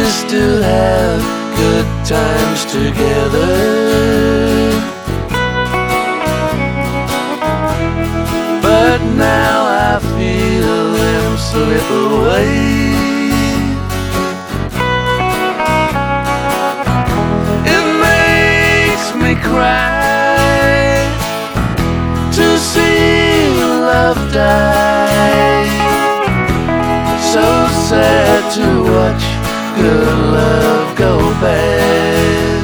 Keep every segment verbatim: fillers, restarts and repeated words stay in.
used to have good times together, but now I feel them slip away. It makes me cry to see love die. So sad to watch good love go bad.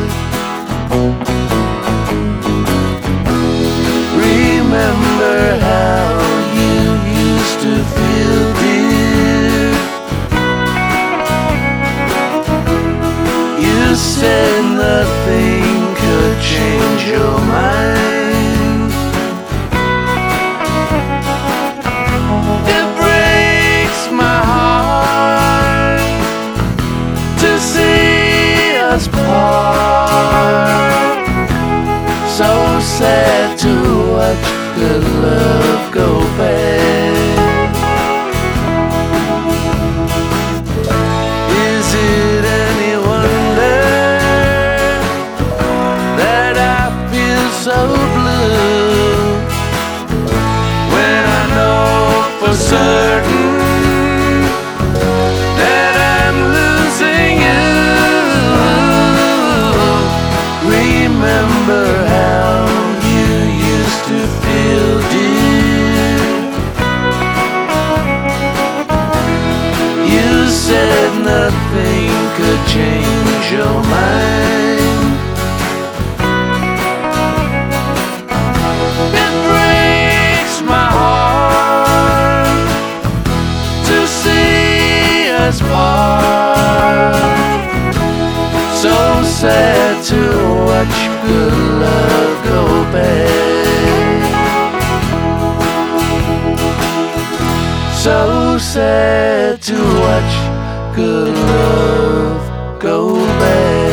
Remember how you used to feel, dear. You said nothing could change your mind. It breaks my heart to see us part. So sad to watch good love go bad. Is it any wonder that I feel so blue when I know for certain that I'm losing you? Remember how you used to feel, dear. You said nothing could change your mind. It breaks my heart to see us part. So sad to watch good love go bad. So sad to watch good love go bad.